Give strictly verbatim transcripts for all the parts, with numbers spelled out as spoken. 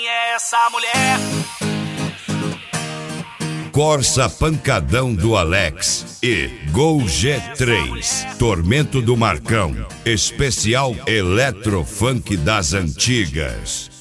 é essa mulher? Corsa Pancadão do Alex e Gol G três, Tormento do Marcão, especial Eletrofunk das Antigas.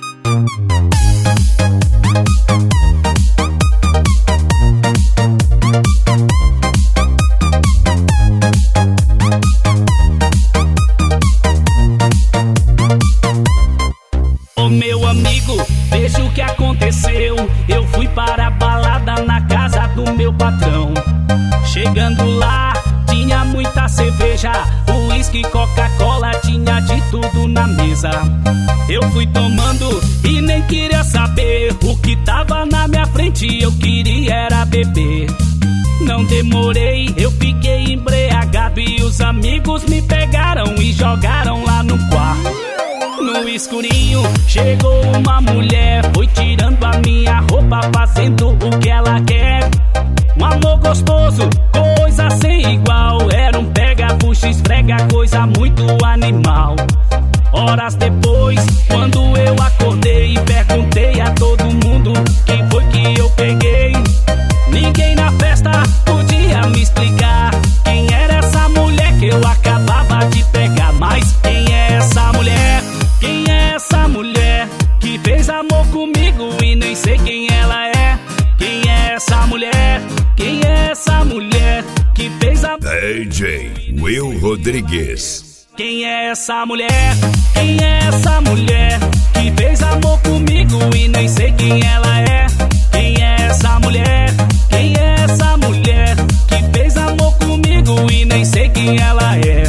Ô meu amigo, veja o que aconteceu. Eu fui para a balada na casa do meu patrão. Chegando lá, tinha muita cerveja, uísque, Coca-Cola, tinha de tudo na mesa. Eu fui tomando e nem queria saber o que tava na minha frente, eu queria era beber. Não demorei, eu fiquei embriagado e os amigos me pegaram e jogaram lá no quarto. No escurinho chegou uma mulher, foi tirando a minha roupa, fazendo o que ela quer. Um amor gostoso, coisa sem igual. Era um pega, puxa, esfrega, coisa muito animal. Horas depois, quando eu acordei, perguntei a todo mundo quem foi que eu peguei. Ninguém na festa podia me explicar quem era essa mulher que eu acabava de pegar. Mas quem é essa mulher? Quem é essa mulher que fez amor comigo e nem sei quem ela é? Quem é essa mulher? Quem é essa mulher que fez amor? D J Will Rodrigues. Quem é essa mulher? Quem é essa mulher que fez amor comigo e nem sei quem ela é? Quem é essa mulher? Quem é essa mulher que fez amor comigo e nem sei quem ela é?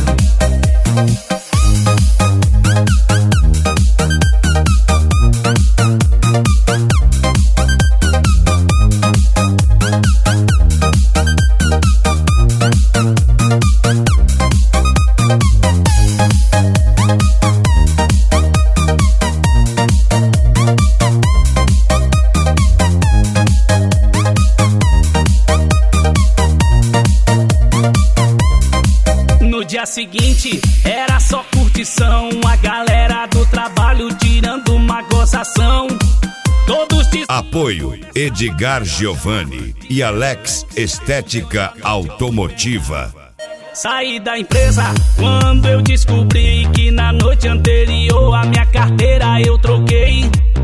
No dia seguinte era só curtição, a galera do trabalho tirando uma gozação. Todos diz... Apoio Edgar Giovanni e Alex Estética Automotiva. Saí da empresa quando eu descobri que na noite anterior a minha carteira eu troquei.